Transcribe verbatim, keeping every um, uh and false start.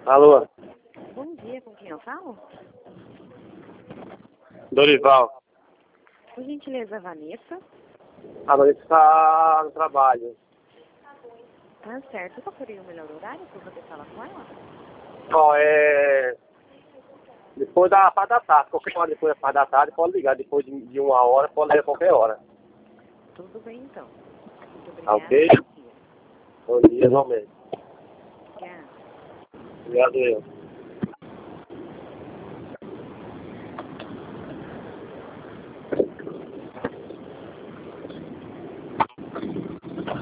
Alô? Bom dia, com quem eu falo? Dorival. Por gentileza, Vanessa. A Vanessa está no trabalho. Tá certo. Qual seria o melhor horário para você falar com ela? Ó, é... Depois da parte da tarde. Qualquer hora depois da parte da tarde, pode ligar. Depois de, de uma hora, pode ligar qualquer hora. Tudo bem, então. Muito Tá obrigada. ok? Bom dia, igualmente. Obrigada. Obrigado, eu.